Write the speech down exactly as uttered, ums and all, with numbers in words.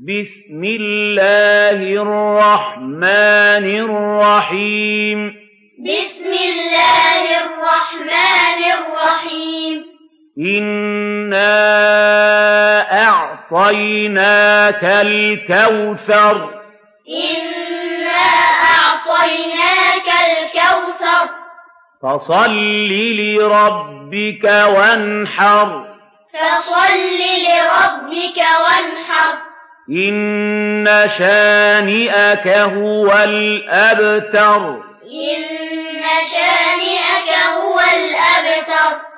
بسم الله الرحمن الرحيم بسم الله الرحمن الرحيم إنا أعطيناك الكوثر إنا أعطيناك الكوثر فصل لربك وانحر فصل لربك وانحر إن شانئك هو الأبتر إن